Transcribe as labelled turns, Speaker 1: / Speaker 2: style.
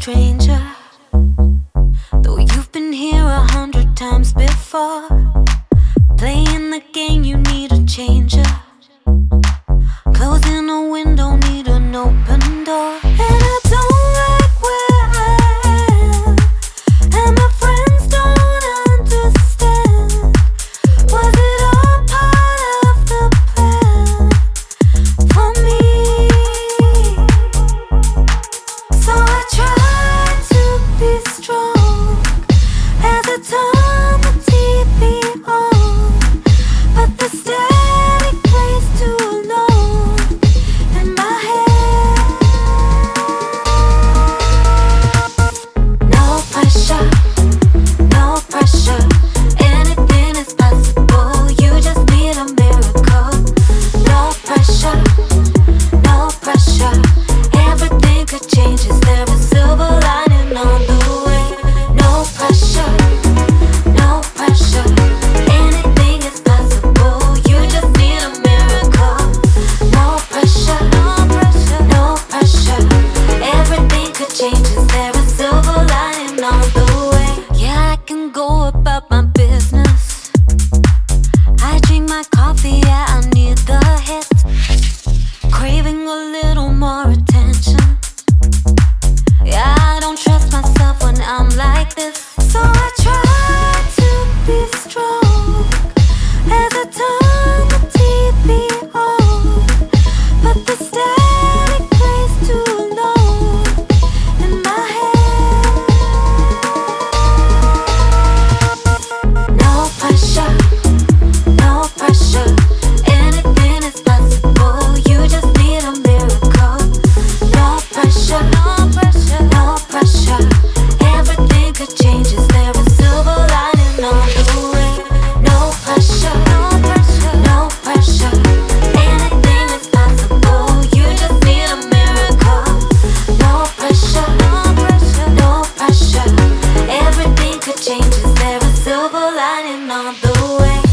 Speaker 1: stranger, though you've been here 100 times before. Playing the game, you need a changer. Closing a window, need an open door. And I don't like where I am, and my friends don't understand. Was it all part of the plan for me? So I try to be strong as I turn the TV on, but the static plays too alone in my head. No pressure, no pressure. Anything is possible. You just need a miracle. No pressure, no pressure. Everything could change. Is there a silver lining on the way? No pressure, no pressure. Anything is possible. You just need a miracle. No pressure, no pressure, no pressure. Everything could change. Is there a silver lining on the way? Yeah, I can go about my business. I drink my coffee, yeah, I need the hit. Craving a little more attention. Yeah, I don't trust myself when I'm like this. So I try to be strong as I turn the TV on, but the static plays too loud in my head. No pressure, no pressure. Anything is possible. You just need a miracle. No pressure, no pressure, no pressure. Everything could change. Is there a silver lining on the way? No pressure, no pressure, no pressure. Anything is possible. You just need a miracle. No pressure, no pressure, no pressure. Everything could change. Is there a silver lining on the way?